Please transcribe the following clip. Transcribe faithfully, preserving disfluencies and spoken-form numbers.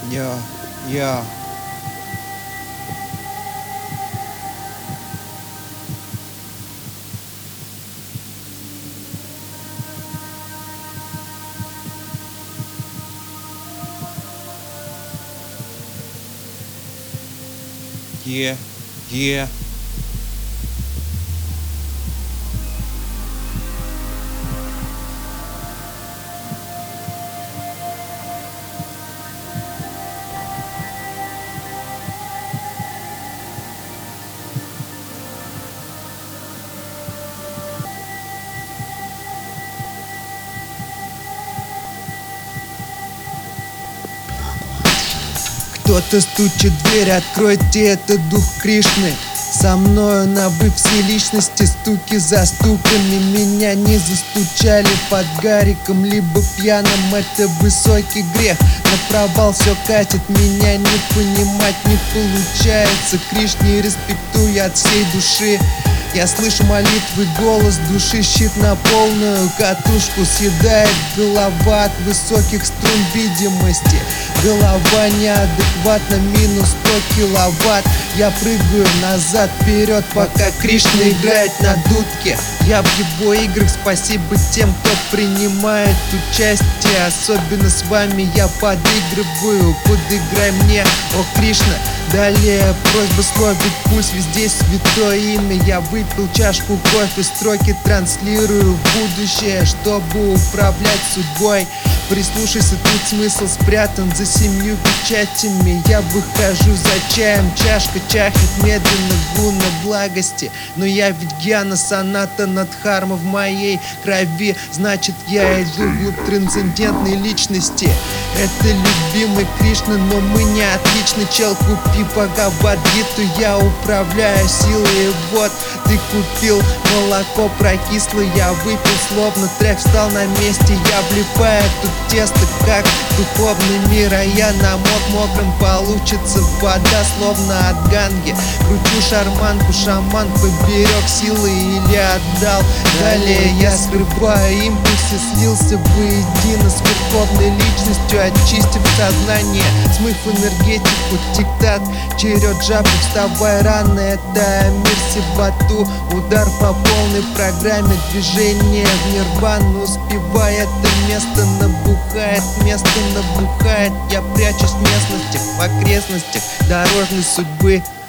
Я, я. Е, е. Кто-то стучит в дверь, откройте, это дух Кришны. Со мною набыв все личности, стуки за стуками. Меня не застучали под гариком, либо пьяным, это высокий грех. На провал все катит, меня не понимать не получается. Кришне респектую от всей души. Я слышу молитвы, голос души, щит на полную катушку. Съедает голова от высоких струн видимости. Голова неадекватна, минус сто киловатт. Я прыгаю назад, вперед, пока Кришна играет на дудке. Я в его играх, спасибо тем, кто принимает участие. Особенно с вами я подыгрываю, подыграй мне, о Кришна. Далее просьба словить пульс, везде святое имя. Я выпил чашку кофе, строки транслирую в будущее, чтобы управлять судьбой. Прислушайся, тут смысл спрятан за семью печатями. Я выхожу за чаем, чашка чахнет медленно, гуна благости. Но я ведь гьяна соната надхарма в моей крови. Значит, я иду вглубь трансцендентной личности. Это любимый Кришна, но мы не отличны. Чел, купи Бхагавад-гиту, я управляю силой. Вот, ты купил молоко прокисло, я выпил, словно трек встал на месте. Я влипаю тут тесто, как духовный мир, а я намок мокрым, получится вода, словно от ганги. Кручу шарманку, шаман поберег силы или отдал. Далее я скрываю импульсы, слился воедино с верховной личностью, очистив сознание, смыв энергетику. Тик-так, черед джапы, вставай рано, это мир сибату. Удар по полной программе, движение в нирвану. Успевай, это место набухает, место набухает. Я прячусь в местностях, в окрестностях дорожной судьбы.